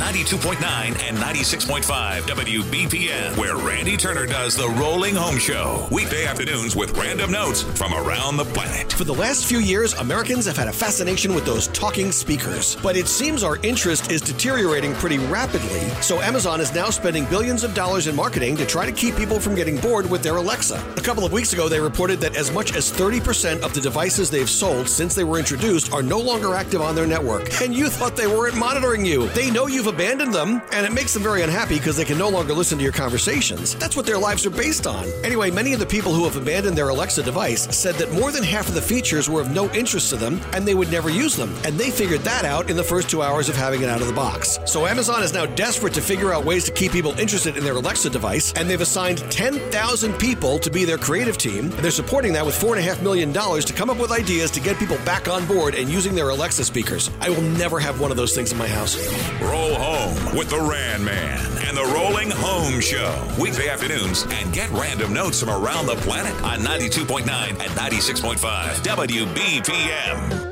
92.9 and 96.5 WBPM, where Randy Turner does the Rolling Home Show. Weekday afternoons with random notes from around the planet. For the last few years, Americans have had a fascination with those talking speakers. But it seems our interest is deteriorating pretty rapidly, so Amazon is now spending billions of dollars in marketing to try to keep people from getting bored with their Alexa. A couple of weeks ago, they reported that as much as 30% of the devices they've sold since they were introduced are no longer active on their network. And you thought they weren't monitoring you. They know you've abandoned them, and it makes them very unhappy because they can no longer listen to your conversations. That's what their lives are based on. Anyway, many of the people who have abandoned their Alexa device said that more than half of the features were of no interest to them, and they would never use them. And they figured that out in the first 2 hours of having it out of the box. So Amazon is now desperate to figure out ways to keep people interested in their Alexa device, and they've assigned 10,000 people to be their creative team. They're supporting that with $4.5 million to come up with ideas to get people back on board and using their Alexa speakers. I will never have one of those things in my house. Roll home with the Ran Man and the Rolling Home Show. Weekday afternoons, and get random notes from around the planet on 92.9 and 96.5 WBPM.